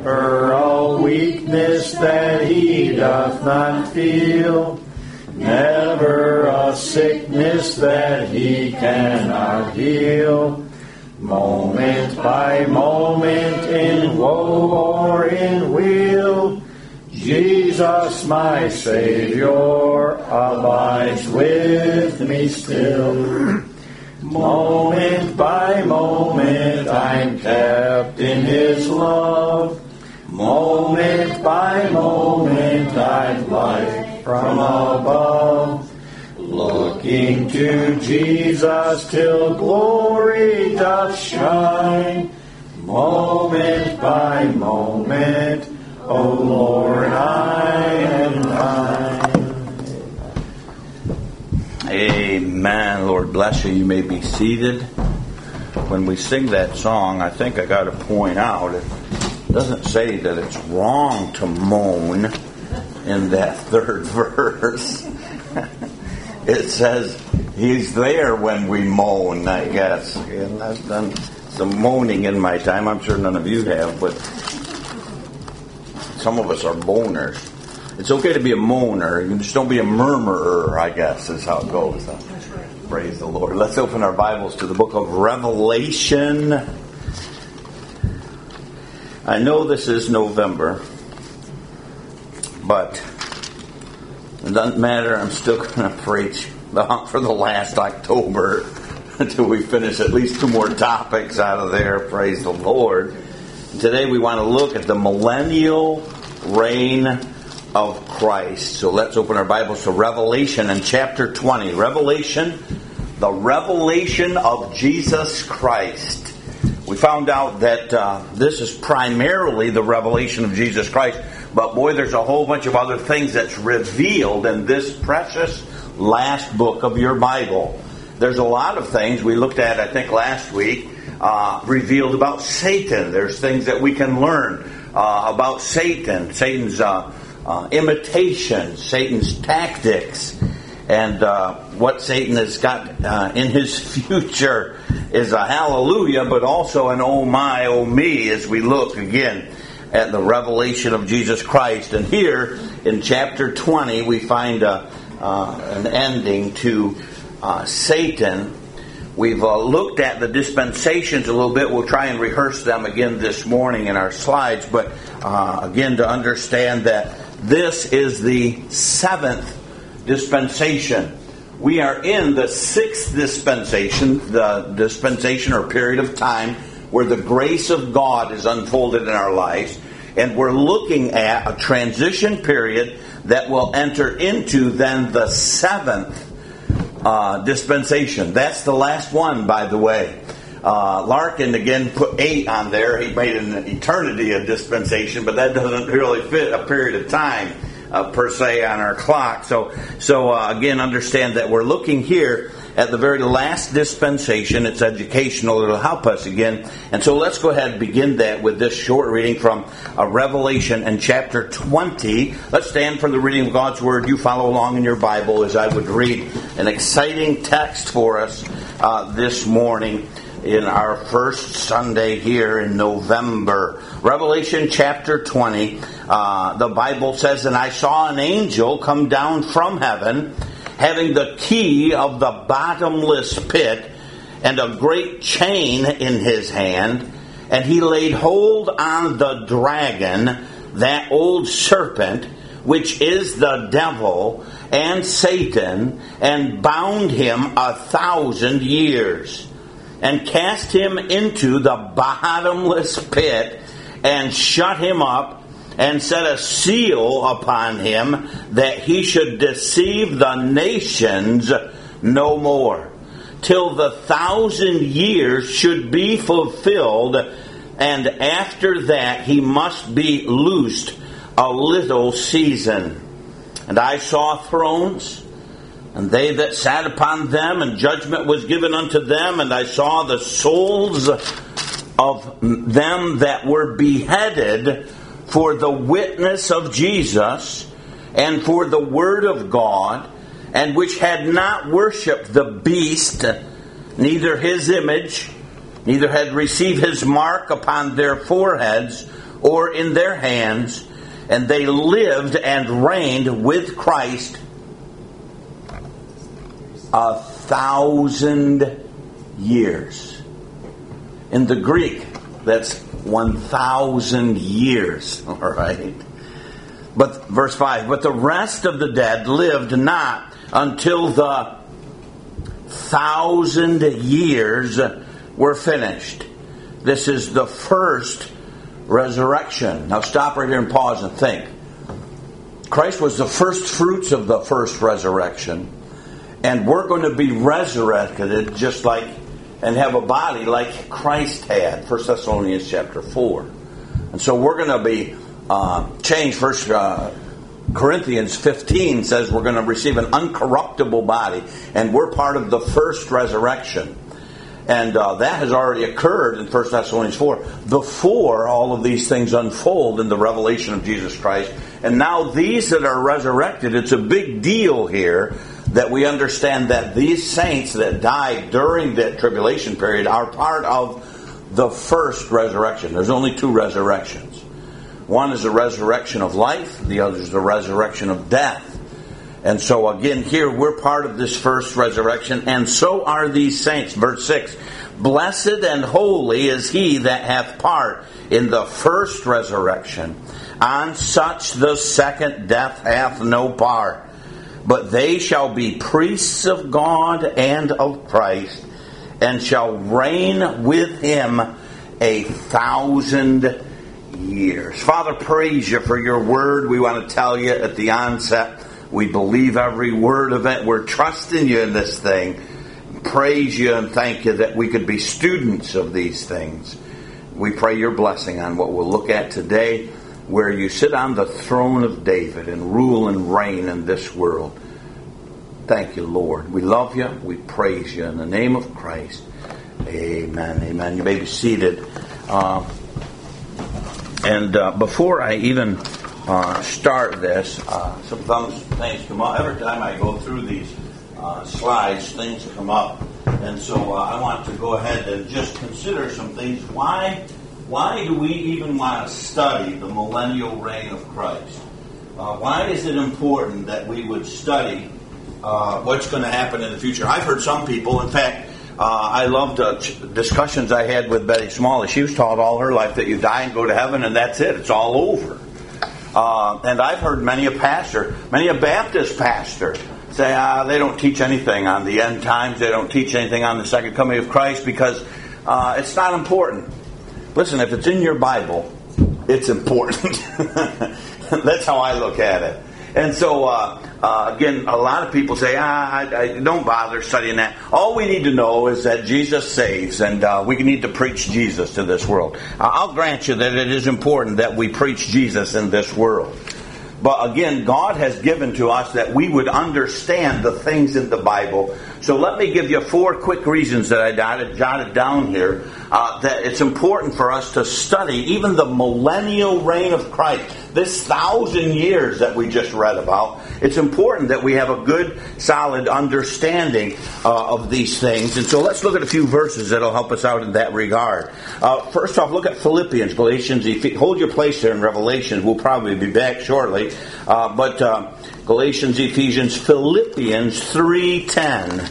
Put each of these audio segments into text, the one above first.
never a weakness that he doth not feel, never a sickness that he cannot heal. Moment by moment, in woe or in weal, Jesus, my Savior, abides with me still. Moment by moment, I'm kept in His love. Moment by moment, I'm life from above. Looking to Jesus till glory doth shine. Moment by moment, O Lord, I am thine. Amen. Lord bless you. You may be seated. When we sing that song, I think I got to point out, it doesn't say that it's wrong to moan in that third verse. It says He's there when we moan, I guess. And I've done some moaning in my time. I'm sure none of you have, but some of us are moaners. It's okay to be a moaner. You just don't be a murmurer, I guess, is how it goes. That's right. Praise the Lord. Let's open our Bibles to the book of Revelation. I know this is November, but it doesn't matter. I'm still going to preach for the last October until we finish at least 2 more topics out of there. Praise the Lord. Today we want to look at the millennial reign of Christ. So let's open our Bibles to Revelation and chapter 20. Revelation, the revelation of Jesus Christ. We found out that this is primarily the revelation of Jesus Christ, but boy, there's a whole bunch of other things that's revealed in this precious last book of your Bible. There's a lot of things we looked at, I think, last week, revealed about Satan. There's things that we can learn about Satan, Satan's imitations, Satan's tactics, and what Satan has got in his future is a hallelujah, but also an oh my, oh me, as we look again at the revelation of Jesus Christ. And here in chapter 20 we find an ending to Satan. We've looked at the dispensations a little bit. We'll try and rehearse them again this morning in our slides, but again, to understand that this is the 7th dispensation. We are in the 6th dispensation, the dispensation or period of time where the grace of God is unfolded in our lives, and we're looking at a transition period that will enter into then the 7th dispensation. That's the last one, by the way. Larkin again put 8 on there. He made an eternity of dispensation, but that doesn't really fit a period of time per se on our clock. So again, understand that we're looking here at the very last dispensation. It's educational. It'll help us again. And so let's go ahead and begin that with this short reading from Revelation and chapter 20. Let's stand for the reading of God's Word. You follow along in your Bible as I would read an exciting text for us this morning in our first Sunday here in November. Revelation chapter 20, the Bible says, "And I saw an angel come down from heaven, having the key of the bottomless pit, and a great chain in his hand. And he laid hold on the dragon, that old serpent, which is the devil and Satan, and bound him 1,000 years. And cast him into the bottomless pit, and shut him up, and set a seal upon him, that he should deceive the nations no more, till the 1,000 years should be fulfilled, and after that he must be loosed a little season. And I saw thrones, and they that sat upon them, and judgment was given unto them. And I saw the souls of them that were beheaded for the witness of Jesus, and for the word of God, and which had not worshipped the beast, neither his image, neither had received his mark upon their foreheads or in their hands, and they lived and reigned with Christ 1,000 years. In the Greek, that's 1,000 years. All right. But verse 5, but the rest of the dead lived not until the 1,000 years were finished. This is the first resurrection. Now stop right here and pause and think. Christ was the first fruits of the first resurrection. And we're going to be resurrected just like, and have a body like Christ had. 1 Thessalonians chapter 4. And so we're going to be changed. 1 Corinthians 15 says we're going to receive an uncorruptible body. And we're part of the first resurrection. And that has already occurred in 1 Thessalonians 4 before all of these things unfold in the revelation of Jesus Christ. And now these that are resurrected, it's a big deal here that we understand that these saints that died during that tribulation period are part of the first resurrection. There's only two resurrections. One is the resurrection of life. The other is the resurrection of death. And so again, here we're part of this first resurrection, and so are these saints. Verse 6, blessed and holy is he that hath part in the first resurrection. On such the second death hath no part. But they shall be priests of God and of Christ, and shall reign with him 1,000 years. Father, praise you for your word. We want to tell you at the onset, we believe every word of it. We're trusting you in this thing. Praise you and thank you that we could be students of these things. We pray your blessing on what we'll look at today, where you sit on the throne of David and rule and reign in this world. Thank you, Lord. We love you. We praise you in the name of Christ. Amen. Amen. You may be seated. Before I even start this, some things come up. Every time I go through these slides, things come up. And so I want to go ahead and just consider some things. Why do we even want to study the millennial reign of Christ? Why is it important that we would study what's going to happen in the future? I've heard some people, in fact, I loved discussions I had with Betty Smalley. She was taught all her life that you die and go to heaven and that's it. It's all over. And I've heard many a Baptist pastor say, they don't teach anything on the end times. They don't teach anything on the second coming of Christ because it's not important. Listen, if it's in your Bible, it's important. That's how I look at it. And so, again, a lot of people say, I don't bother studying that. All we need to know is that Jesus saves, and we need to preach Jesus to this world. I'll grant you that it is important that we preach Jesus in this world. But again, God has given to us that we would understand the things in the Bible. So let me give you 4 quick reasons that I jotted down here that it's important for us to study even the millennial reign of Christ. This 1,000 years that we just read about, it's important that we have a good, solid understanding of these things. And so let's look at a few verses that will help us out in that regard. First off, look at Philippians, Galatians, hold your place there in Revelation. We'll probably be back shortly. But Galatians, Ephesians, Philippians 3:10.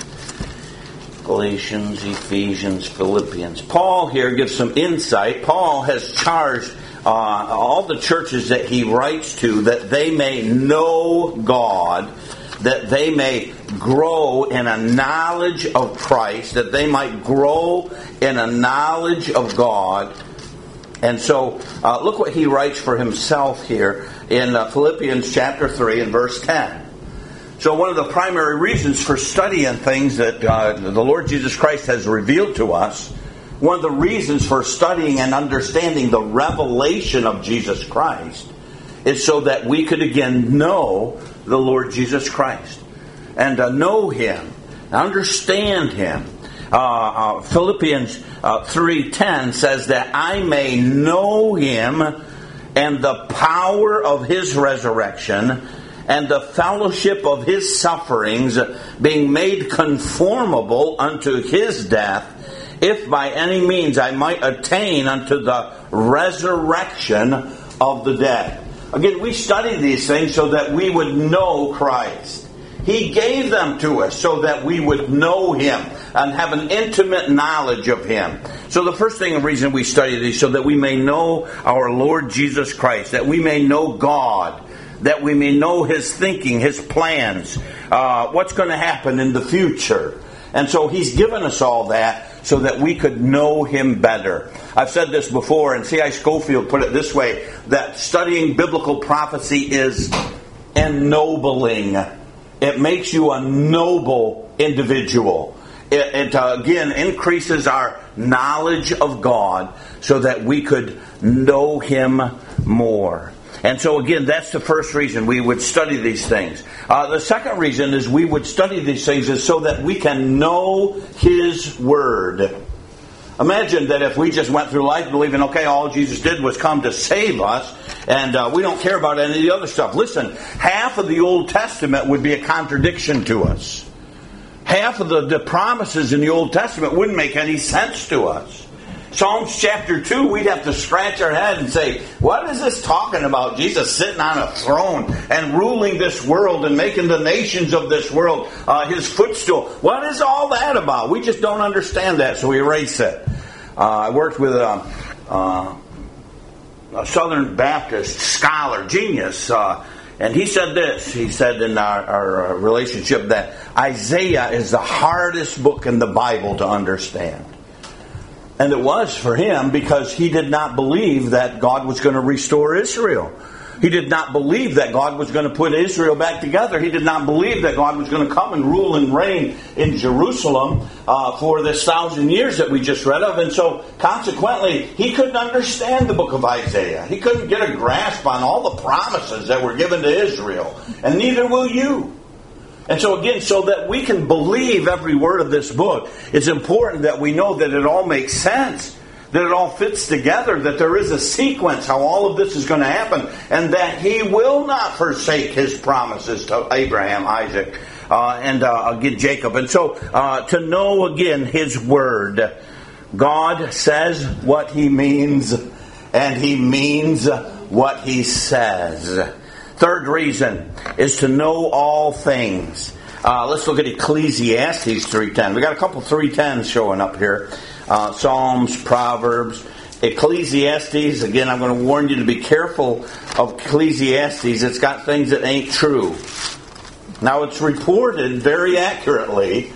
Galatians, Ephesians, Philippians. Paul here gives some insight. Paul has charged all the churches that he writes to that they may know God, that they may grow in a knowledge of Christ, that they might grow in a knowledge of God. And so look what he writes for himself here in Philippians chapter 3 and verse 10. So one of the primary reasons for studying things that the Lord Jesus Christ has revealed to us, one of the reasons for studying and understanding the revelation of Jesus Christ is so that we could again know the Lord Jesus Christ and know Him, understand Him. Philippians 3:10 says that I may know Him and the power of His resurrection and the fellowship of His sufferings, being made conformable unto His death, if by any means I might attain unto the resurrection of the dead. Again, we study these things so that we would know Christ. He gave them to us so that we would know Him and have an intimate knowledge of Him. So the first thing, the reason we study these, so that we may know our Lord Jesus Christ, that we may know God, that we may know His thinking, His plans, what's going to happen in the future. And so He's given us all that so that we could know Him better. I've said this before, and C.I. Scofield put it this way, that studying biblical prophecy is ennobling. It makes you a noble individual. It again increases our knowledge of God so that we could know Him more. And so again, that's the first reason we would study these things. The second reason is we would study these things is so that we can know His Word. Imagine that if we just went through life believing, okay, all Jesus did was come to save us, and we don't care about any of the other stuff. Listen, half of the Old Testament would be a contradiction to us. Half of the promises in the Old Testament wouldn't make any sense to us. Psalms chapter 2, we'd have to scratch our head and say, what is this talking about? Jesus sitting on a throne and ruling this world and making the nations of this world His footstool. What is all that about? We just don't understand that, so we erase it. I worked with a Southern Baptist scholar, genius, and he said this. He said in our relationship that Isaiah is the hardest book in the Bible to understand. And it was for him because he did not believe that God was going to restore Israel. He did not believe that God was going to put Israel back together. He did not believe that God was going to come and rule and reign in Jerusalem for this 1,000 years that we just read of. And so, consequently, he couldn't understand the book of Isaiah. He couldn't get a grasp on all the promises that were given to Israel. And neither will you. And so again, so that we can believe every word of this book, it's important that we know that it all makes sense, that it all fits together, that there is a sequence how all of this is going to happen, and that He will not forsake His promises to Abraham, Isaac, and again Jacob. And so to know again His Word, God says what He means, and He means what He says. Third reason is to know all things. Let's look at Ecclesiastes 3:10. We got a couple 3:10s showing up here. Psalms, Proverbs, Ecclesiastes. Again, I'm going to warn you to be careful of Ecclesiastes. It's got things that ain't true. Now, it's reported very accurately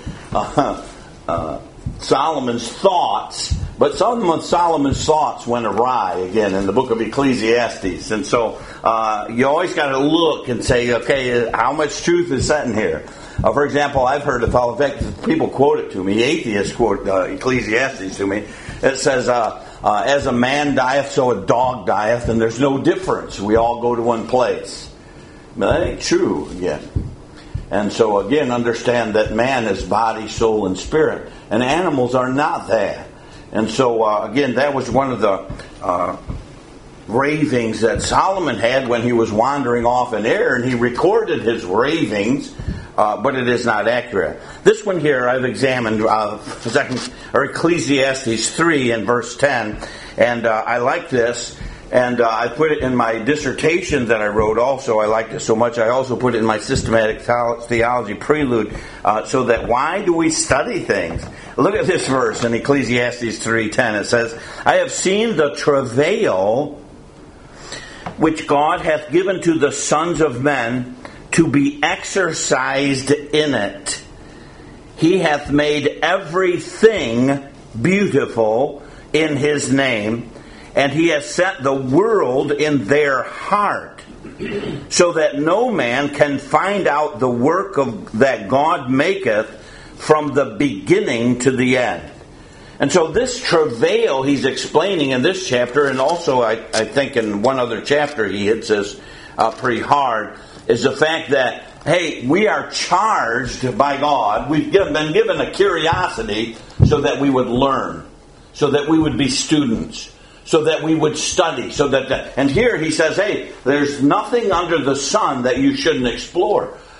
Solomon's thoughts, but some of Solomon's thoughts went awry again in the book of Ecclesiastes. And so you always got to look and say, okay, how much truth is set in here? For example, I've heard of, in fact, people quote it to me, atheists quote Ecclesiastes to me. It says, as a man dieth, so a dog dieth, and there's no difference. We all go to one place. But that ain't true again. And so again, understand that man is body, soul, and spirit, and animals are not that. And so again, that was one of the ravings that Solomon had when he was wandering off in error, and he recorded his ravings, but it is not accurate. This one here I've examined, Ecclesiastes 3 and verse 10, and I like this. And I put it in my dissertation that I wrote also. I liked it so much I also put it in my systematic theology prelude, so that why do we study things? Look at this verse in Ecclesiastes 3:10. It says, I have seen the travail which God hath given to the sons of men to be exercised in it. He hath made everything beautiful in His name, and He has set the world in their heart, so that no man can find out the work that God maketh from the beginning to the end. And so this travail He's explaining in this chapter, and also I think in one other chapter He hits this pretty hard, is the fact that, hey, we are charged by God. We've been given a curiosity so that we would learn, so that we would be students, so that we would study, and here He says, hey, there's nothing under the sun that you shouldn't explore.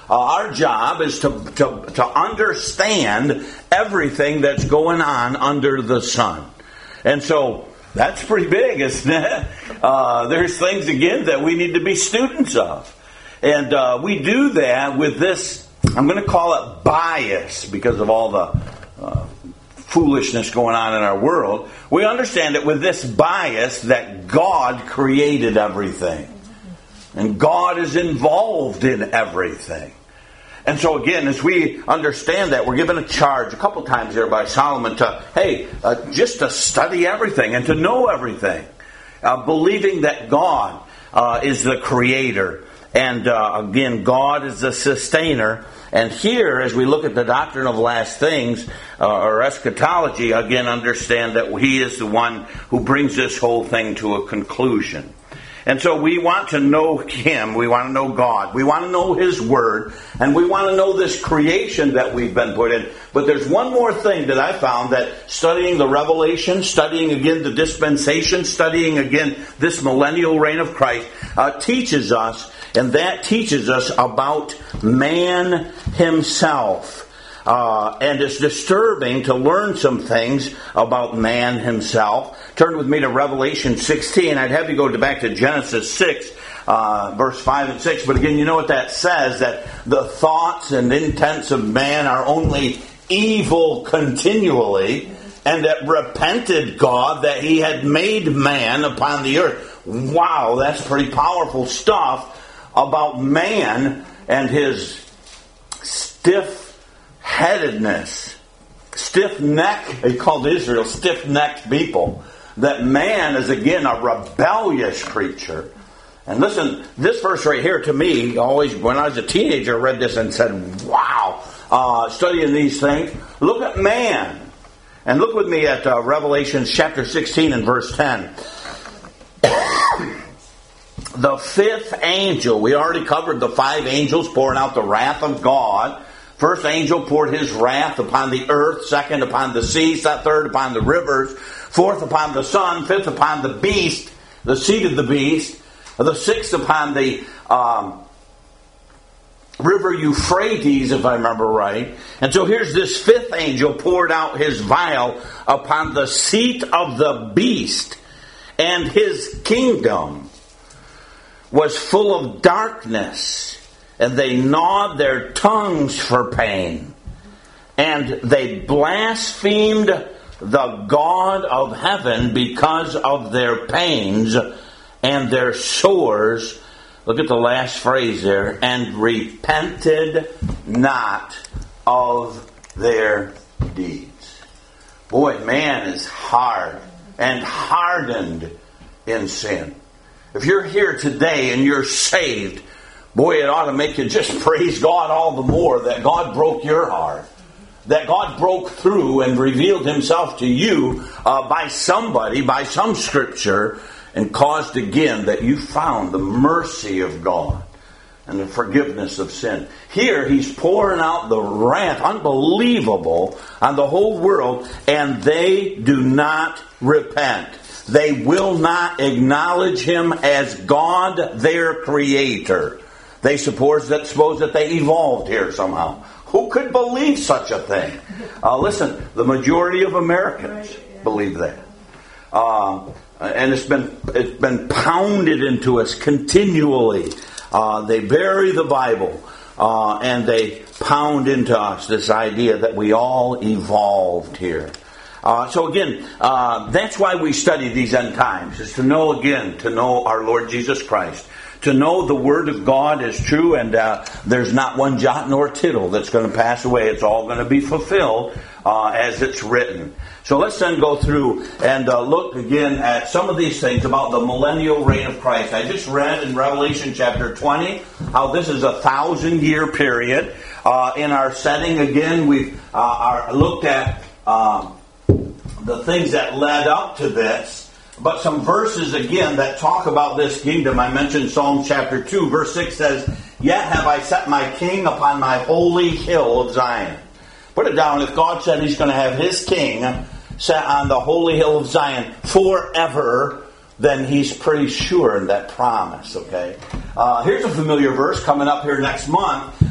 Our job is to understand everything that's going on under the sun. And so that's pretty big, isn't it? There's things, again, that we need to be students of. And we do that with this, I'm going to call it bias, because of all the foolishness going on in our world. We understand it with this bias that God created everything. And God is involved in everything. And so again, as we understand that, we're given a charge a couple times here by Solomon to, just to study everything and to know everything. Believing that God is the creator. And again, God is the sustainer. And here, as we look at the doctrine of last things, or eschatology, again, understand that He is the one who brings this whole thing to a conclusion. And so we want to know Him, we want to know God, we want to know His Word, and we want to know this creation that we've been put in. But there's one more thing that I found, that studying the Revelation, studying again the dispensation, studying again this millennial reign of Christ, teaches us, and that teaches us about man himself. And it's disturbing to learn some things about man himself. Turn with me to Revelation 16. I'd have you go back to Genesis 6, verse 5 and 6. But again, you know what that says, that the thoughts and intents of man are only evil continually, and that repented God that He had made man upon the earth. Wow, that's pretty powerful stuff about man and his stiff-headedness, stiff-neck. He called Israel stiff-necked people. That man is, again, a rebellious creature. And listen, this verse right here, to me, always, when I was a teenager, I read this and said, wow, studying these things. Look at man. And look with me at Revelation chapter 16 and verse 10. The fifth angel, we already covered the 5 angels pouring out the wrath of God. First angel poured his wrath upon the earth, second upon the sea, third upon the rivers, fourth upon the sun, fifth upon the beast, the seed of the beast, the sixth upon the river Euphrates, if I remember right. And so here's this fifth angel poured out his vial upon the seat of the beast, and his kingdom was full of darkness, and they gnawed their tongues for pain, and they blasphemed the God of heaven because of their pains and their sores. Look at the last phrase there. And repented not of their deeds. Boy, man is hard and hardened in sin. If you're here today and you're saved, boy, it ought to make you just praise God all the more that God broke your heart. That God broke through and revealed Himself to you by somebody, by some scripture, and caused again that you found the mercy of God and the forgiveness of sin. Here He's pouring out the wrath, unbelievable, on the whole world, and they do not repent. They will not acknowledge Him as God, their Creator. They suppose that they evolved here somehow. Who could believe such a thing? Listen, the majority of Americans believe that. And it's been pounded into us continually. They bury the Bible, and they pound into us this idea that we all evolved here. So again, that's why we study these end times, is to know our Lord Jesus Christ. To know the Word of God is true, and there's not one jot nor tittle that's going to pass away. It's all going to be fulfilled as it's written. So let's then go through and look again at some of these things about the millennial reign of Christ. I just read in Revelation chapter 20 how this is a 1,000-year period. In our setting, again, we've looked at the things that led up to this. But some verses, again, that talk about this kingdom. I mentioned Psalm chapter 2, verse 6 says, "Yet have I set my king upon my holy hill of Zion." Put it down. If God said He's going to have His king set on the holy hill of Zion forever, then He's pretty sure in that promise, okay? Here's a familiar verse coming up here next month.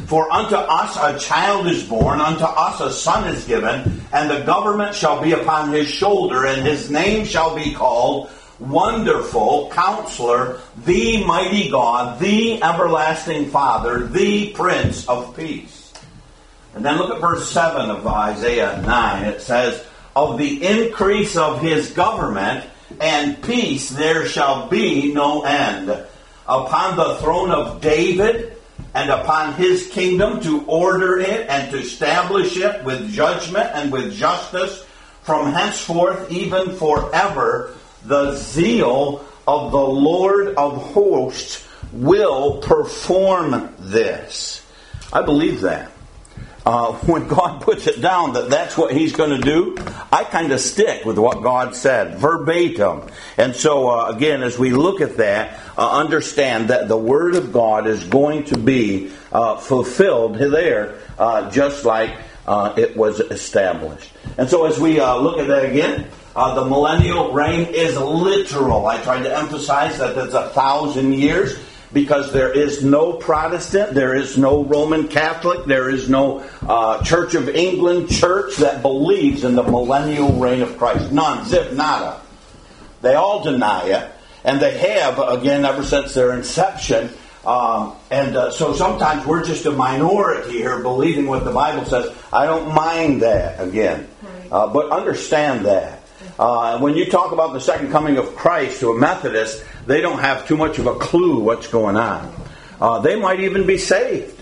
For unto us a child is born, unto us a son is given, and the government shall be upon his shoulder, and his name shall be called Wonderful, Counselor, the Mighty God, the Everlasting Father, the Prince of Peace. And then look at verse 7 of Isaiah 9. It says, of the increase of his government and peace there shall be no end. Upon the throne of David and upon his kingdom, to order it and to establish it with judgment and with justice from henceforth even forever. The zeal of the Lord of hosts will perform this. I believe that. When God puts it down that that's what he's going to do, I kind of stick with what God said, verbatim. And so, again, as we look at that, understand that the Word of God is going to be fulfilled there, just like it was established. And so as we look at that again, the millennial reign is literal. I tried to emphasize that it's 1,000 years. Because there is no Protestant, there is no Roman Catholic, there is no Church of England church that believes in the millennial reign of Christ. None, zip, nada. They all deny it, and they have, again, ever since their inception. So sometimes we're just a minority here believing what the Bible says. I don't mind that, again. But understand that. When you talk about the second coming of Christ to a Methodist, they don't have too much of a clue what's going on. They might even be saved.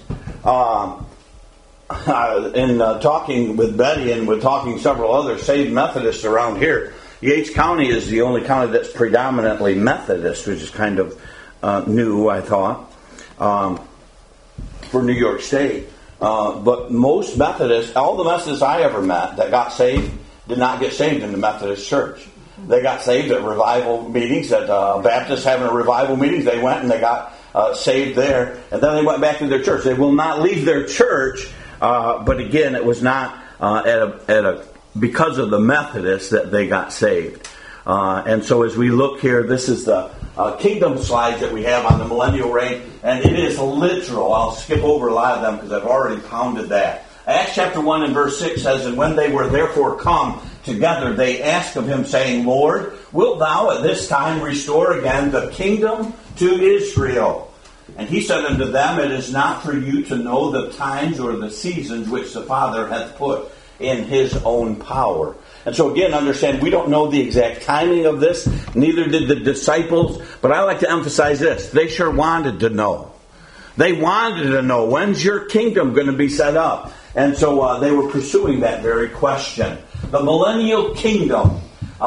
In talking with Betty and with talking several other saved Methodists around here, Yates County is the only county that's predominantly Methodist, which is kind of new, I thought, for New York State. But most Methodists, all the Methodists I ever met that got saved, did not get saved in the Methodist church. They got saved at revival meetings, at Baptists having a revival meetings. They went and they got saved there, and then they went back to their church. They will not leave their church, but again, it was not because of the Methodists that they got saved. And so as we look here, this is the kingdom slides that we have on the millennial reign, and it is literal. I'll skip over a lot of them because I've already pounded that. Acts chapter 1 and verse 6 says, and when they were therefore come together, they asked of him, saying, Lord, wilt thou at this time restore again the kingdom to Israel? And he said unto them, it is not for you to know the times or the seasons which the Father hath put in his own power. And so again, understand, we don't know the exact timing of this, neither did the disciples, but I like to emphasize this. They sure wanted to know. They wanted to know, when's your kingdom going to be set up? And so they were pursuing that very question. The millennial kingdom,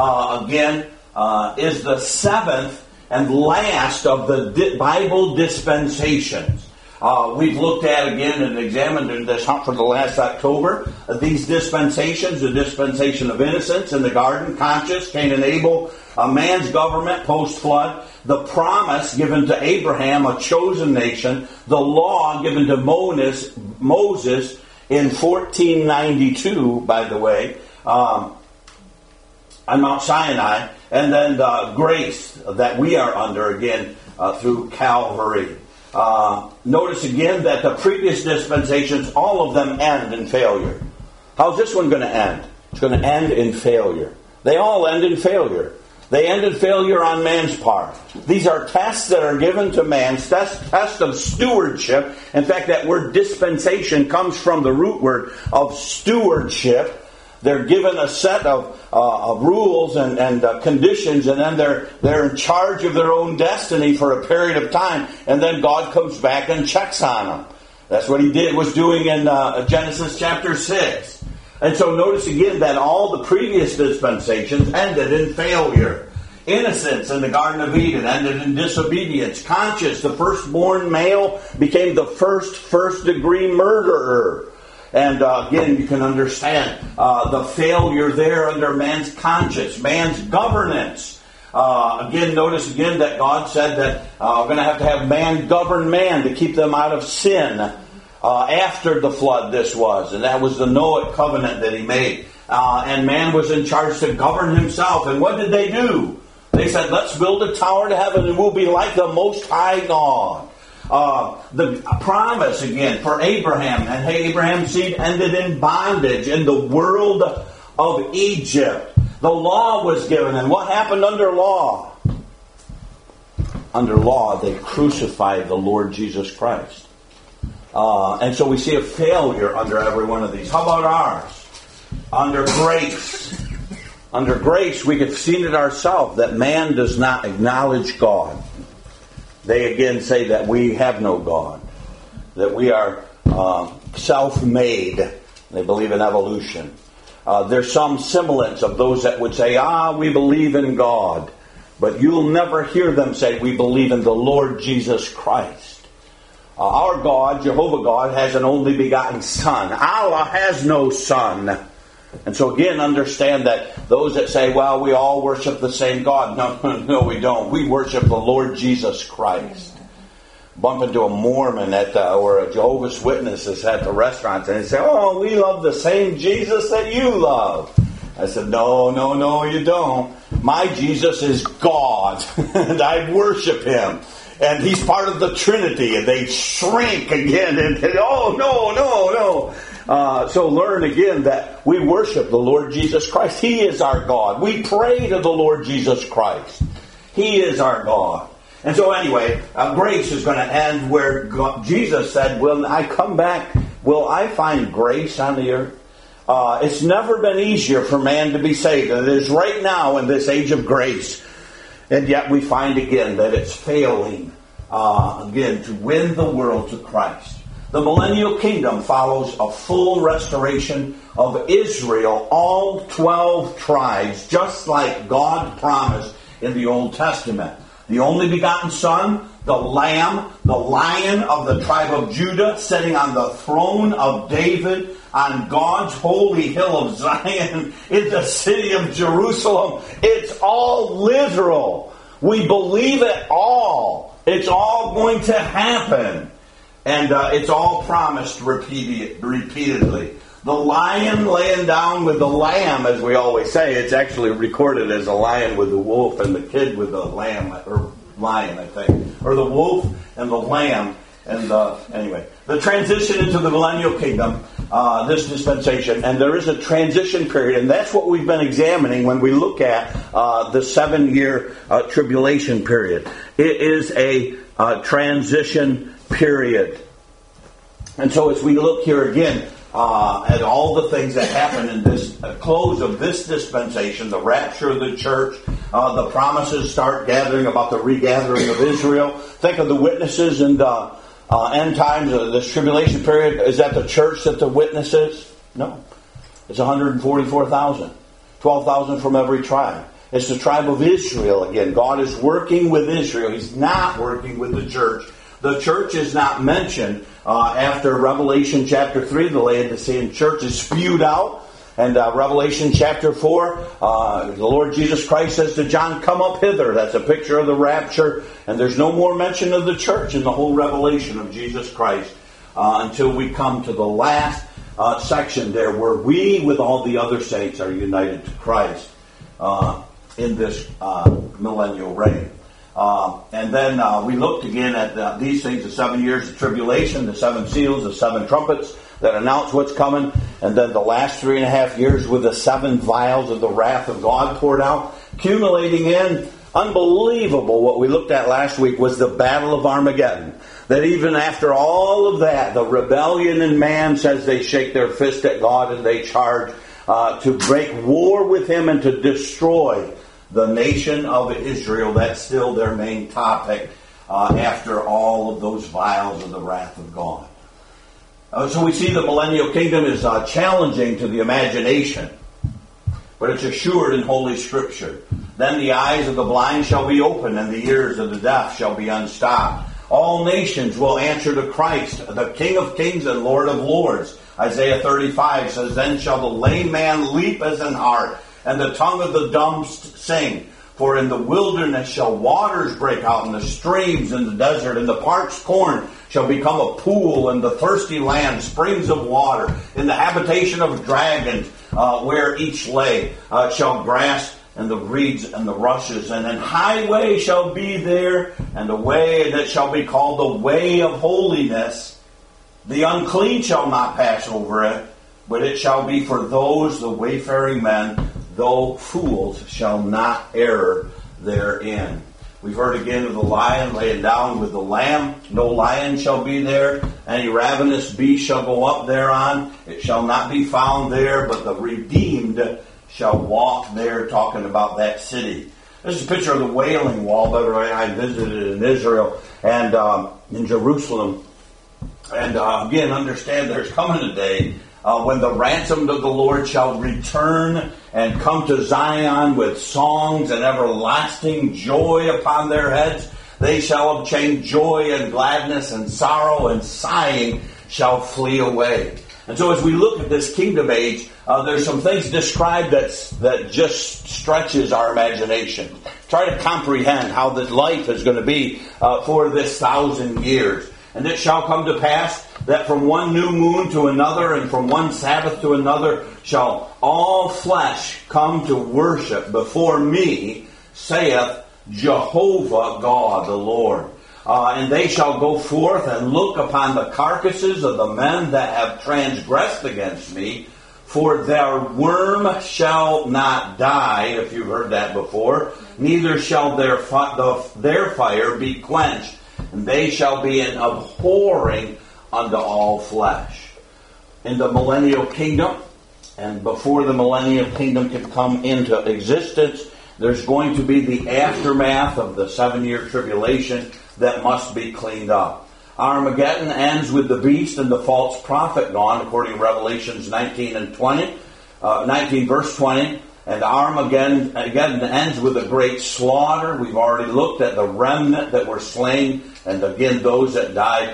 is the seventh and last of the Bible dispensations. We've looked at again and examined in this hunt for the last October these dispensations, the dispensation of innocence in the garden, conscience, Cain and Abel, a man's government post-flood, the promise given to Abraham, a chosen nation, the law given to Moses in 1492, by the way, on Mount Sinai, and then the grace that we are under again through Calvary. Notice again that the previous dispensations, all of them end in failure. How's this one going to end? It's going to end in failure. They all end in failure. They end in failure on man's part. These are tests that are given to man, tests of stewardship. In fact, that word dispensation comes from the root word of stewardship. They're given a set of rules and conditions, and then they're in charge of their own destiny for a period of time, and then God comes back and checks on them. That's what he was doing in Genesis chapter 6. And so notice again that all the previous dispensations ended in failure. Innocence in the Garden of Eden ended in disobedience. Conscience, the firstborn male, became the first-degree murderer. And again, you can understand the failure there under man's conscience, man's governance. Again, notice again that God said that we're going to have man govern man to keep them out of sin. After the flood this was, and that was the Noahic covenant that he made. And man was in charge to govern himself. And what did they do? They said, let's build a tower to heaven and we'll be like the Most High God. The promise again for Abraham and Abraham's seed ended in bondage in the world of Egypt. The law was given, and what happened under law? Under law, they crucified the Lord Jesus Christ. And so we see a failure under every one of these. How about ours? Under grace. Under grace, we have seen it ourselves that man does not acknowledge God. They again say that we have no God, that we are self-made. They believe in evolution. There's some semblance of those that would say, we believe in God. But you'll never hear them say, we believe in the Lord Jesus Christ. Our God, Jehovah God, has an only begotten Son. Allah has no son. And so again, understand that those that say, well, we all worship the same God. No, we don't. We worship the Lord Jesus Christ. Bump into a Mormon or a Jehovah's Witnesses at the restaurants, and they say, we love the same Jesus that you love. I said, no, you don't. My Jesus is God, and I worship Him. And He's part of the Trinity, and they shrink again, and no. So learn again that we worship the Lord Jesus Christ. He is our God. We pray to the Lord Jesus Christ. He is our God. And so anyway, grace is going to end where Jesus said, when I come back, will I find grace on the earth? It's never been easier for man to be saved than it is right now in this age of grace. And yet we find again that it's failing, again, to win the world to Christ. The millennial kingdom follows a full restoration of Israel, all 12 tribes, just like God promised in the Old Testament. The only begotten Son, the Lamb, the Lion of the tribe of Judah, sitting on the throne of David, on God's holy hill of Zion, in the city of Jerusalem. It's all literal. We believe it all. It's all going to happen. And it's all promised repeatedly. The lion laying down with the lamb, as we always say. It's actually recorded as a lion with the wolf and the kid with the lamb, or lion, I think. Or the wolf and the lamb. And anyway, the transition into the millennial kingdom, this dispensation, and there is a transition period, and that's what we've been examining when we look at the 7-year tribulation period. It is a transition period. And so as we look here again at all the things that happen in this close of this dispensation, the rapture of the church, the promises start gathering about the regathering of Israel. Think of the witnesses and end times, this tribulation period. Is that the church that the witnesses? No. It's 144,000. 12,000 from every tribe. It's the tribe of Israel again. God is working with Israel. He's not working with the church. The church is not mentioned after Revelation chapter 3. The Laodicean church is spewed out. And Revelation chapter 4, the Lord Jesus Christ says to John, come up hither. That's a picture of the rapture. And there's no more mention of the church in the whole revelation of Jesus Christ until we come to the last section there where we, with all the other saints, are united to Christ in this millennial reign. And then we looked again at these things, the 7 years of tribulation, the 7 seals, the 7 trumpets that announce what's coming, and then the last 3.5 years with the 7 vials of the wrath of God poured out, accumulating in unbelievable. What we looked at last week was the battle of Armageddon. That even after all of that, the rebellion in man says they shake their fist at God and they charge to break war with Him and to destroy the nation of Israel. That's still their main topic after all of those vials of the wrath of God. So we see the millennial kingdom is challenging to the imagination, but it's assured in Holy Scripture. Then the eyes of the blind shall be opened, and the ears of the deaf shall be unstopped. All nations will answer to Christ, the King of kings and Lord of lords. Isaiah 35 says, then shall the lame man leap as an hart, and the tongue of the dumb sing. For in the wilderness shall waters break out, and the streams in the desert, and the parched corn shall become a pool, and the thirsty land springs of water. In the habitation of dragons, where each lay, shall grass and the reeds and the rushes. And an highway shall be there, and a way that shall be called the way of holiness. The unclean shall not pass over it, but it shall be for those, the wayfaring men, though fools shall not err therein. We've heard again of the lion laying down with the lamb. No lion shall be there. Any ravenous beast shall go up thereon. It shall not be found there, but the redeemed shall walk there, talking about that city. This is a picture of the Wailing Wall that I visited in Israel and in Jerusalem. And again, understand there's coming a day when the ransomed of the Lord shall return and come to Zion with songs and everlasting joy upon their heads. They shall obtain joy and gladness, and sorrow and sighing shall flee away. And so as we look at this kingdom age, there's some things described that just stretches our imagination. Try to comprehend how this life is going to be for this 1,000 years. And it shall come to pass that from one new moon to another, and from one Sabbath to another, shall all flesh come to worship before me, saith Jehovah God the Lord. And they shall go forth and look upon the carcasses of the men that have transgressed against me, for their worm shall not die, if you've heard that before, neither shall their fire be quenched, and they shall be an abhorring unto all flesh. In the millennial kingdom, and before the millennial kingdom can come into existence, there's going to be the aftermath of the 7-year tribulation that must be cleaned up. Armageddon ends with the beast and the false prophet gone, according to Revelations 19 verse 20. And Armageddon ends with a great slaughter. We've already looked at the remnant that were slain, and again those that died.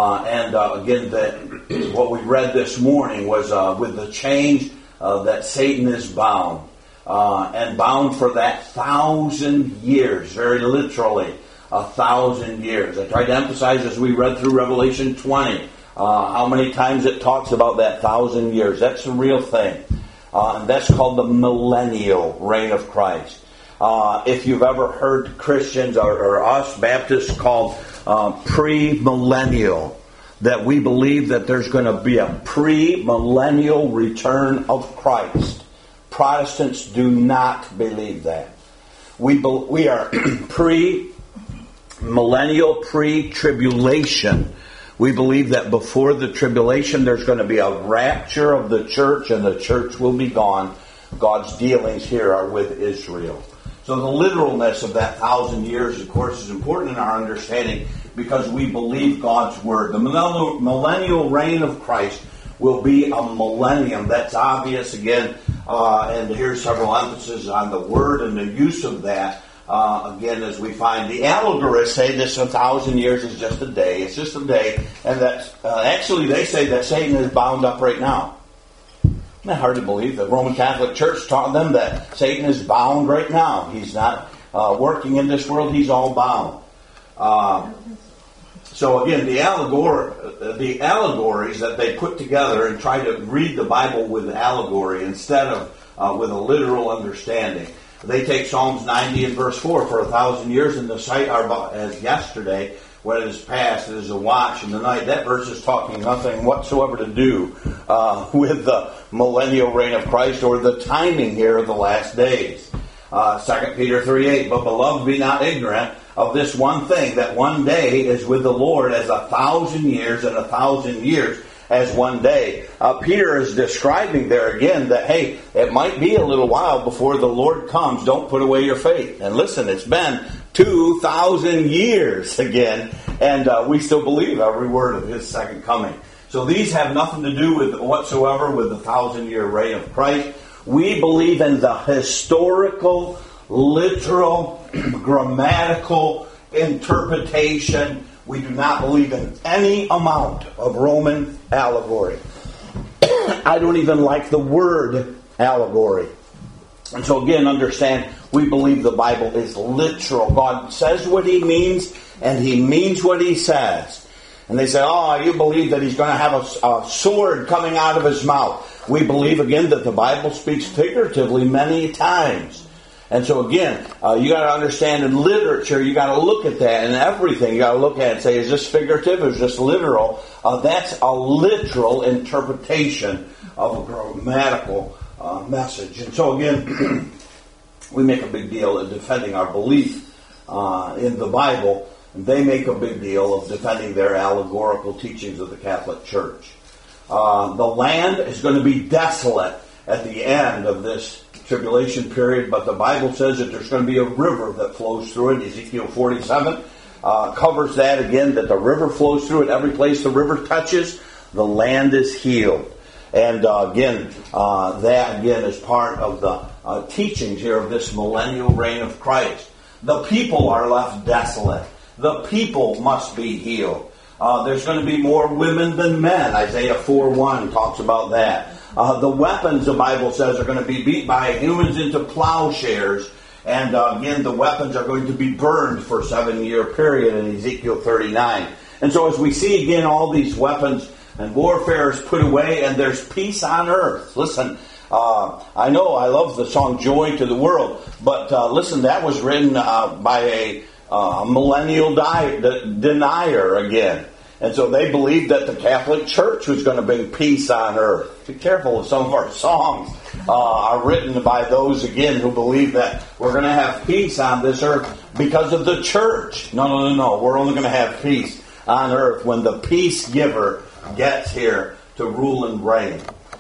What we read this morning was with the change that Satan is bound. And bound for that 1,000 years, very literally 1,000 years. I tried to emphasize as we read through Revelation 20 how many times it talks about that 1,000 years. That's the real thing. And that's called the millennial reign of Christ. If you've ever heard Christians or us Baptists called pre-millennial, that we believe that there's going to be a pre-millennial return of Christ. Protestants do not believe that. We are pre-millennial, pre-tribulation. We believe that before the tribulation there's going to be a rapture of the church, and the church will be gone. God's dealings here are with Israel. So the literalness of that 1,000 years, of course, is important in our understanding because we believe God's Word. The millennial reign of Christ will be a millennium. That's obvious again, and here's several emphases on the Word and the use of that. Again, as we find the allegorists say this 1,000 years is just a day. It's just a day, and that actually they say that Satan is bound up right now. It's hard to believe. The Roman Catholic Church taught them that Satan is bound right now. He's not working in this world. He's all bound. So again, the allegories that they put together and try to read the Bible with allegory instead of with a literal understanding. They take Psalms 90 and verse 4, for 1,000 years in the sight are as yesterday, when it is past, it is a watch in the night. That verse is talking nothing whatsoever to do with the millennial reign of Christ or the timing here of the last days. 2 Peter 3:8, but beloved, be not ignorant of this one thing, that one day is with the Lord as 1,000 years, and 1,000 years as one day. Peter is describing there again that, hey, it might be a little while before the Lord comes. Don't put away your faith. And listen, it's been 2,000 years again, and we still believe every word of His second coming. So these have nothing to do with whatsoever with the 1,000-year reign of Christ. We believe in the historical, literal, grammatical interpretation. We do not believe in any amount of Roman allegory. I don't even like the word allegory. And so again, understand, we believe the Bible is literal. God says what He means, and He means what He says. And they say, oh, you believe that He's going to have a sword coming out of His mouth. We believe, again, that the Bible speaks figuratively many times. And so again, you got to understand in literature, you got to look at that, and everything you got to look at and say, is this figurative? Is this literal? That's a literal interpretation of a grammatical message. And so again, we make a big deal of defending our belief in the Bible, and they make a big deal of defending their allegorical teachings of the Catholic Church. The land is going to be desolate at the end of this tribulation period, but the Bible says that there's going to be a river that flows through it. Ezekiel 47 covers that again, that the river flows through it. Every place the river touches, the land is healed. And that again is part of the teachings here of this millennial reign of Christ. The people are left desolate. The people must be healed. There's going to be more women than men. Isaiah 4:1 talks about that. The weapons, the Bible says, are going to be beat by humans into plowshares. And again, the weapons are going to be burned for a 7-year period in Ezekiel 39. And so as we see again all these weapons and warfare is put away and there's peace on earth. Listen, I know I love the song Joy to the World, but listen, that was written by a millennial denier again. And so they believed that the Catholic Church was going to bring peace on earth. Be careful of some of our songs are written by those, again, who believe that we're going to have peace on this earth because of the church. No. We're only going to have peace on earth when the peace giver gets here to rule and reign.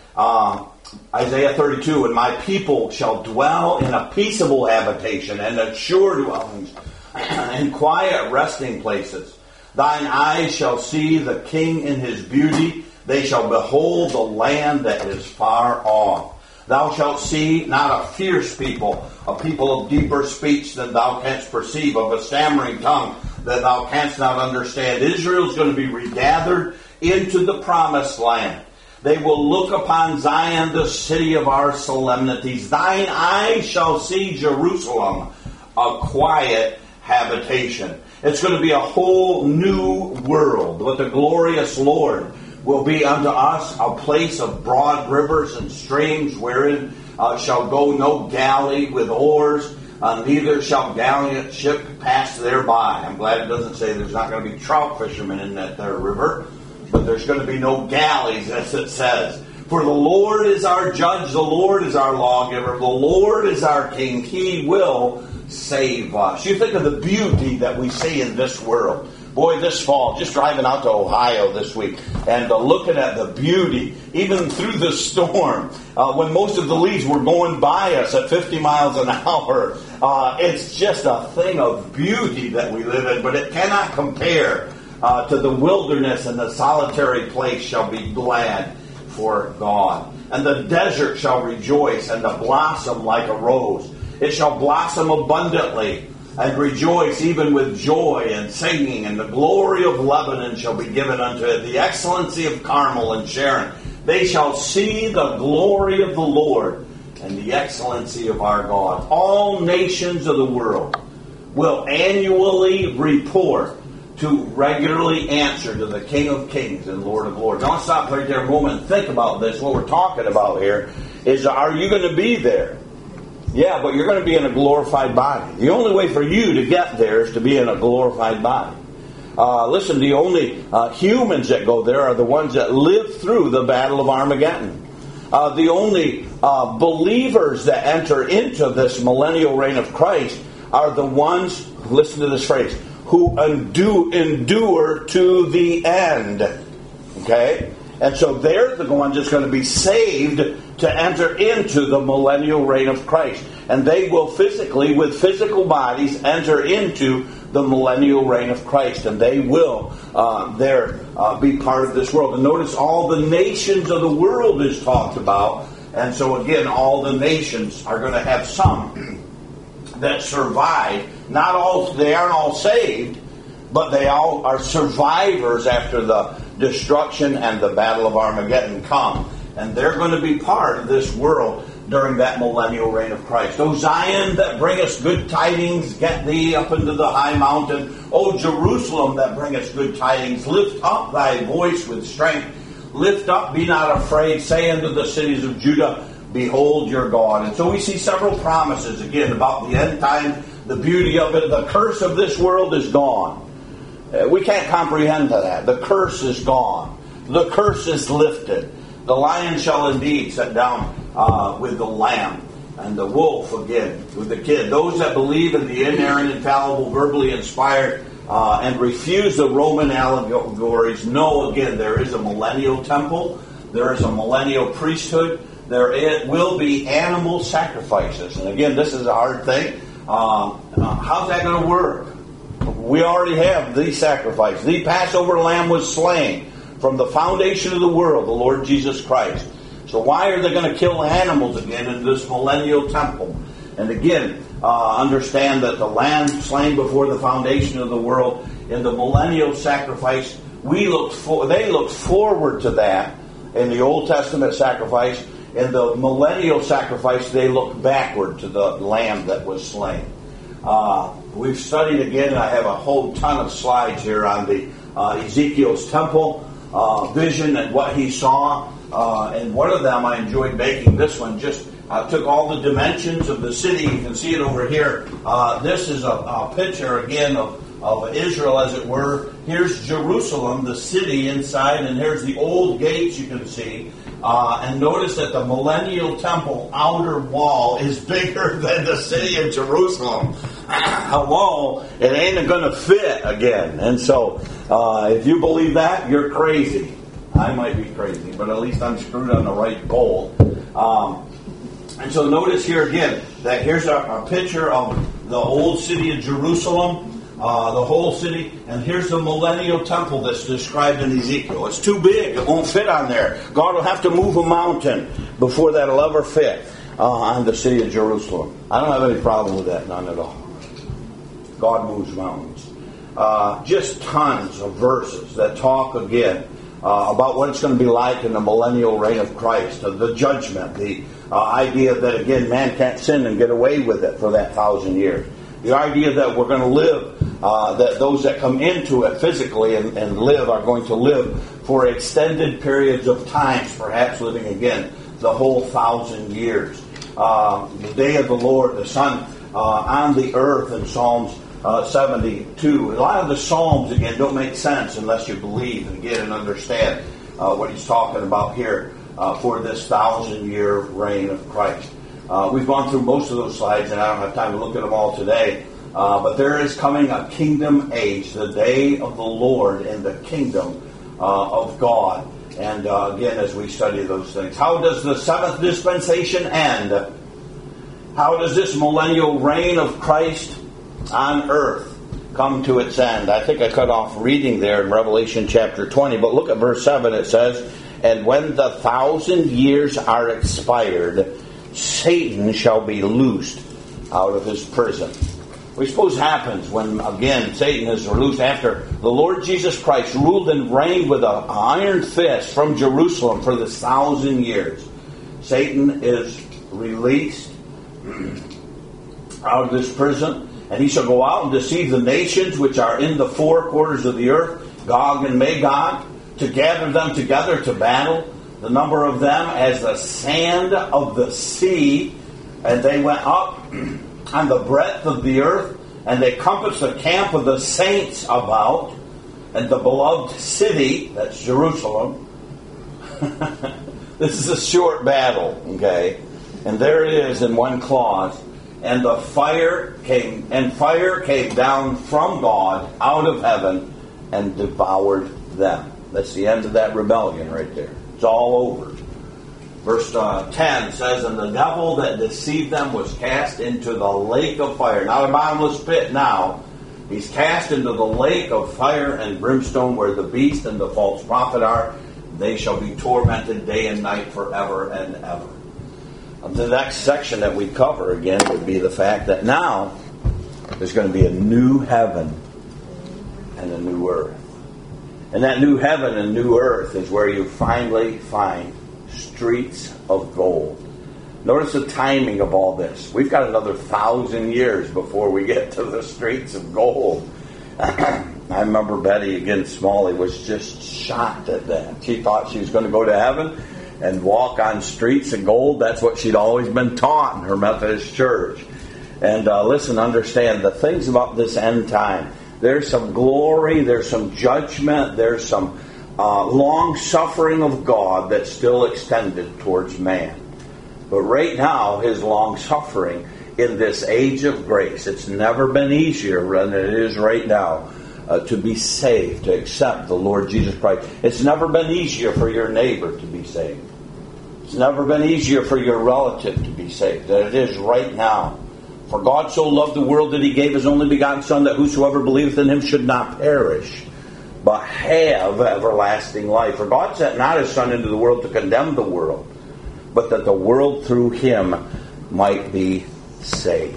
Isaiah 32, and my people shall dwell in a peaceable habitation and in sure dwellings and quiet resting places. Thine eyes shall see the king in his beauty. They shall behold the land that is far off. Thou shalt see not a fierce people, a people of deeper speech than thou canst perceive, of a stammering tongue that thou canst not understand. Israel is going to be regathered into the promised land. They will look upon Zion, the city of our solemnities. Thine eyes shall see Jerusalem, a quiet habitation. It's going to be a whole new world, with the glorious Lord will be unto us a place of broad rivers and streams, wherein shall go no galley with oars, neither shall gallant ship pass thereby. I'm glad it doesn't say there's not going to be trout fishermen in that there river, but there's going to be no galleys, as it says. For the Lord is our judge, the Lord is our lawgiver, the Lord is our king. He will save us. You think of the beauty that we see in this world. Boy, this fall, just driving out to Ohio this week and looking at the beauty, even through the storm, when most of the leaves were going by us at 50 miles an hour. It's just a thing of beauty that we live in, but it cannot compare to the wilderness, and the solitary place shall be glad for God. And the desert shall rejoice and blossom like a rose. It shall blossom abundantly and rejoice even with joy and singing. And the glory of Lebanon shall be given unto it, the excellency of Carmel and Sharon. They shall see the glory of the Lord and the excellency of our God. All nations of the world will annually report to regularly answer to the King of Kings and Lord of Lords. Now, let's stop right there a moment and think about this. What we're talking about here is, are you going to be there? Yeah, but you're going to be in a glorified body. The only way for you to get there is to be in a glorified body. Listen, the only humans that go there are the ones that live through the Battle of Armageddon. The only believers that enter into this millennial reign of Christ are the ones, listen to this phrase, who endure to the end. Okay? And so they're the ones that's going to be saved to enter into the millennial reign of Christ. And they will physically, with physical bodies, enter into the millennial reign of Christ. And they will be part of this world. And notice all the nations of the world is talked about. And so again, all the nations are going to have some that survive. Not all, they aren't all saved, but they all are survivors after the destruction and the Battle of Armageddon come. And they're going to be part of this world during that millennial reign of Christ. O Zion, that bringest good tidings, get thee up into the high mountain. O Jerusalem, that bringest good tidings, lift up thy voice with strength. Lift up, be not afraid. Say unto the cities of Judah, behold your God. And so we see several promises, again, about the end time, the beauty of it. The curse of this world is gone. We can't comprehend that. The curse is gone. The curse is lifted. The lion shall indeed sit down with the lamb, and the wolf, again, with the kid. Those that believe in the inerrant, infallible, verbally inspired, and refuse the Roman allegories know, again, there is a millennial temple. There is a millennial priesthood. There will be animal sacrifices. And again, this is a hard thing. How's that going to work? We already have the sacrifice. The Passover lamb was slain from the foundation of the world, the Lord Jesus Christ. So why are they going to kill animals again in this millennial temple? And again, understand that the lamb slain before the foundation of the world in the millennial sacrifice, they looked forward to that in the Old Testament sacrifice. In the millennial sacrifice, they look backward to the lamb that was slain. We've studied again, and I have a whole ton of slides here on the Ezekiel's temple vision and what he saw. And one of them, I enjoyed making this one, just took all the dimensions of the city. You can see it over here. This is a picture, again, of Israel, as it were. Here's Jerusalem, the city inside, and here's the old gates you can see. And notice that the millennial temple outer wall is bigger than the city of Jerusalem. Hello, it ain't going to fit again. And so, if you believe that, you're crazy. I might be crazy, but at least I'm screwed on the right bowl. And so notice here again that here's a picture of the old city of Jerusalem. The whole city, and here's the millennial temple that's described in Ezekiel. It's too big, it won't fit on there. God will have to move a mountain before that'll ever fit on the city of Jerusalem. I don't have any problem with that, none at all. God moves mountains. Just tons of verses that talk again about what it's going to be like in the millennial reign of Christ, the judgment, the idea that, again, man can't sin and get away with it for that 1,000 years. The idea that we're going to live, that those that come into it physically and live are going to live for extended periods of times, perhaps living again the whole 1,000 years. The day of the Lord, the sun on the earth in Psalms 72. A lot of the Psalms, again, don't make sense unless you believe and get and understand what he's talking about here for this 1,000-year reign of Christ. We've gone through most of those slides, and I don't have time to look at them all today. But there is coming a kingdom age, the day of the Lord and the kingdom of God. And again, as we study those things, how does the seventh dispensation end? How does this millennial reign of Christ on earth come to its end? I think I cut off reading there in Revelation chapter 20, but look at verse 7. It says, "And when the 1,000 years are expired, Satan shall be loosed out of his prison." We suppose happens when, again, Satan is released after the Lord Jesus Christ ruled and reigned with an iron fist from Jerusalem for this 1,000 years. Satan is released out of this prison, and he shall go out and deceive the nations which are in the four quarters of the earth, Gog and Magog, to gather them together to battle. The number of them as the sand of the sea, and they went up on the breadth of the earth, and they compassed the camp of the saints about, and the beloved city, that's Jerusalem. This is a short battle, okay? And there it is in one clause. And the fire came down from God out of heaven and devoured them. That's the end of that rebellion right there. It's all over. Verse 10 says, "And the devil that deceived them was cast into the lake of fire." Not a bottomless pit now. He's cast into the lake of fire and brimstone where the beast and the false prophet are. They shall be tormented day and night forever and ever. The next section that we cover again would be the fact that now there's going to be a new heaven and a new earth. And that new heaven and new earth is where you finally find streets of gold. Notice the timing of all this. We've got another 1,000 years before we get to the streets of gold. I remember Betty, again, Smalley, was just shocked at that. She thought she was going to go to heaven, and walk on streets of gold. That's what she'd always been taught in her Methodist church. And listen, understand the things about this end time. There's some glory, there's some judgment, there's some long suffering of God that's still extended towards man. But right now, His long suffering in this age of grace, it's never been easier than it is right now to be saved, to accept the Lord Jesus Christ. It's never been easier for your neighbor to be saved. It's never been easier for your relative to be saved than it is right now. For God so loved the world that He gave His only begotten Son, that whosoever believeth in Him should not perish, but have everlasting life. For God sent not His Son into the world to condemn the world, but that the world through Him might be saved.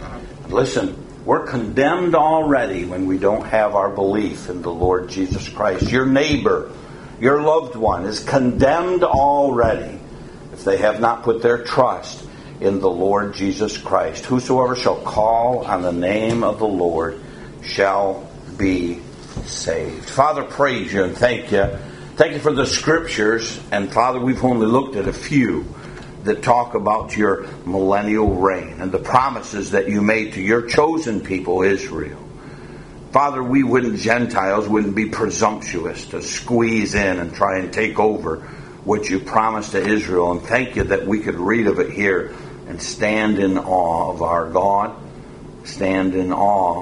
Listen, we're condemned already when we don't have our belief in the Lord Jesus Christ. Your neighbor, your loved one is condemned already if they have not put their trust in the Lord Jesus Christ. Whosoever shall call on the name of the Lord shall be saved. Father, praise You and thank You. Thank You for the Scriptures. And Father, we've only looked at a few that talk about Your millennial reign and the promises that You made to Your chosen people, Israel. Father, we Gentiles wouldn't be presumptuous to squeeze in and try and take over what You promised to Israel. And thank You that we could read of it here and stand in awe of our God, stand in awe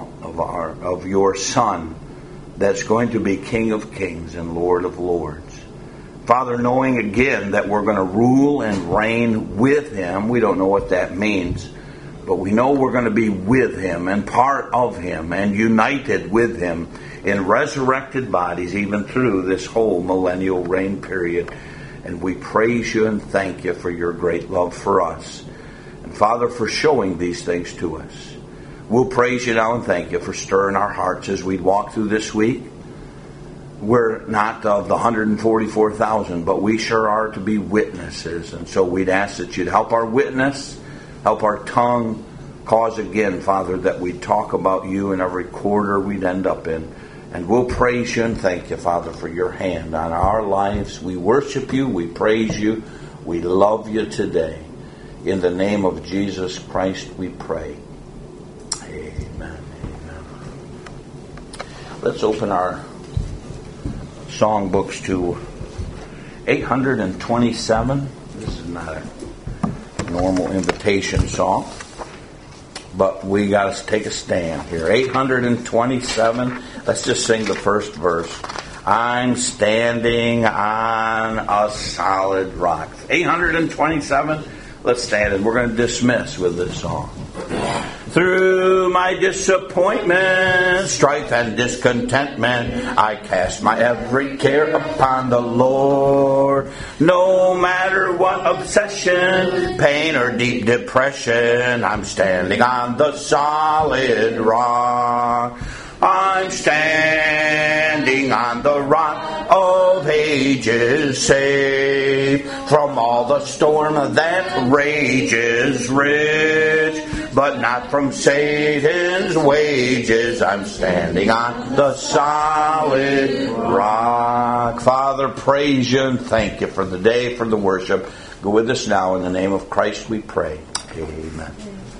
of Your Son that's going to be King of Kings and Lord of Lords. Father, knowing again that we're going to rule and reign with Him. We don't know what that means, but we know we're going to be with Him and part of Him and united with Him in resurrected bodies even through this whole millennial reign period. And we praise You and thank You for Your great love for us. And Father, for showing these things to us. We'll praise You now and thank You for stirring our hearts as we walk through this week. We're not of the 144,000, but we sure are to be witnesses. And so we'd ask that You'd help our witness, help our tongue, cause again, Father, that we'd talk about You in every quarter we'd end up in. And we'll praise You and thank You, Father, for Your hand on our lives. We worship You, we praise You, we love You today. In the name of Jesus Christ we pray. Amen. Amen. Let's open our songbooks to 827. This is not a normal invitation song, but we got to take a stand here. 827. Let's just sing the first verse. I'm standing on a solid rock. 827. Let's stand and we're going to dismiss with this song. Through my disappointment, strife and discontentment, I cast my every care upon the Lord. No matter what obsession, pain or deep depression, I'm standing on the solid rock. I'm standing on the rock of ages, safe from all the storm that rages rich, but not from Satan's wages. I'm standing on the solid rock. Father, praise You and thank You for the day, for the worship. Go with us now in the name of Christ we pray. Amen.